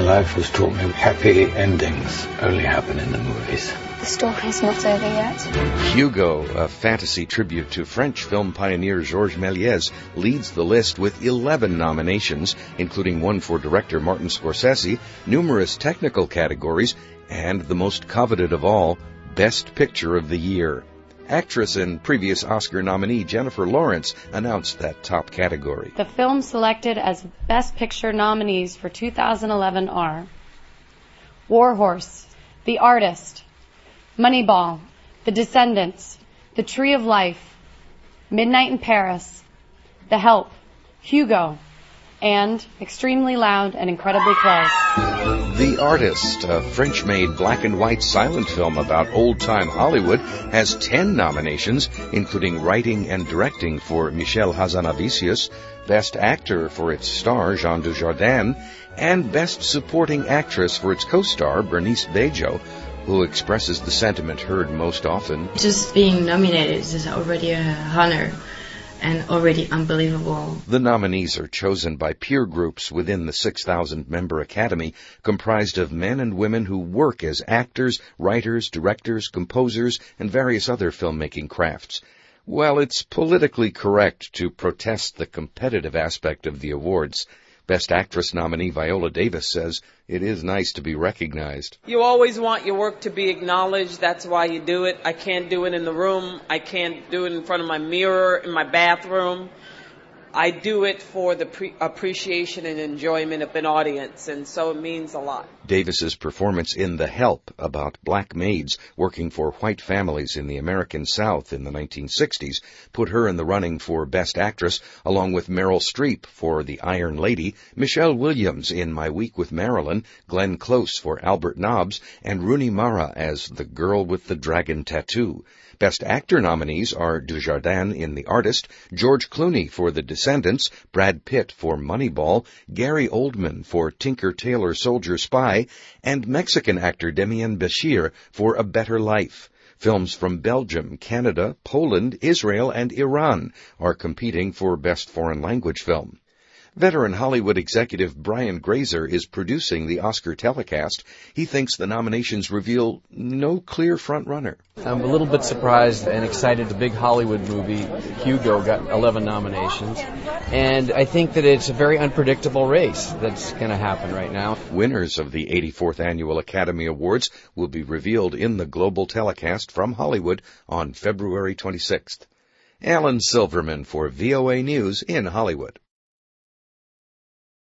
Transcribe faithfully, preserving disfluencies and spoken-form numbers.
life has taught me happy endings only happen in the movies. The story's not over yet. Hugo, a fantasy tribute to French film pioneer Georges Méliès, leads the list with eleven nominations, including one for director Martin Scorsese, numerous technical categories, and the most coveted of all, Best Picture of the Year. Actress and previous Oscar nominee Jennifer Lawrence announced that top category. The films selected as Best Picture nominees for two thousand eleven are War Horse, The Artist, Moneyball, The Descendants, The Tree of Life, Midnight in Paris, The Help, Hugo, and Extremely Loud and Incredibly Close. The Artist, a French-made black-and-white silent film about old-time Hollywood, has ten nominations, including writing and directing for Michel Hazanavicius, Best Actor for its star, Jean Dujardin, and Best Supporting Actress for its co-star, Bernice Bejo, who expresses the sentiment heard most often. Just being nominated is already a honor and already unbelievable. The nominees are chosen by peer groups within the six thousand member Academy, comprised of men and women who work as actors, writers, directors, composers, and various other filmmaking crafts. Well, it's politically correct to protest the competitive aspect of the awards. Best Actress nominee Viola Davis says it is nice to be recognized. You always want your work to be acknowledged. That's why you do it. I can't do it in the room. I can't do it in front of my mirror, in my bathroom. I do it for the pre- appreciation and enjoyment of an audience, and so it means a lot. Davis's performance in The Help, about black maids working for white families in the American South in the nineteen sixties, put her in the running for Best Actress, along with Meryl Streep for The Iron Lady, Michelle Williams in My Week with Marilyn, Glenn Close for Albert Nobbs, and Rooney Mara as the Girl with the Dragon Tattoo. Best Actor nominees are Dujardin in The Artist, George Clooney for The Descendants, Brad Pitt for Moneyball, Gary Oldman for Tinker Tailor Soldier Spy, and Mexican actor Demian Bichir for A Better Life. Films from Belgium, Canada, Poland, Israel, and Iran are competing for Best Foreign Language Film. Veteran Hollywood executive Brian Grazer is producing the Oscar telecast. He thinks the nominations reveal no clear front-runner. I'm a little bit surprised and excited. The big Hollywood movie, Hugo, got eleven nominations. And I think that it's a very unpredictable race that's going to happen right now. Winners of the eighty-fourth Annual Academy Awards will be revealed in the global telecast from Hollywood on February twenty-sixth. Alan Silverman for V O A News in Hollywood.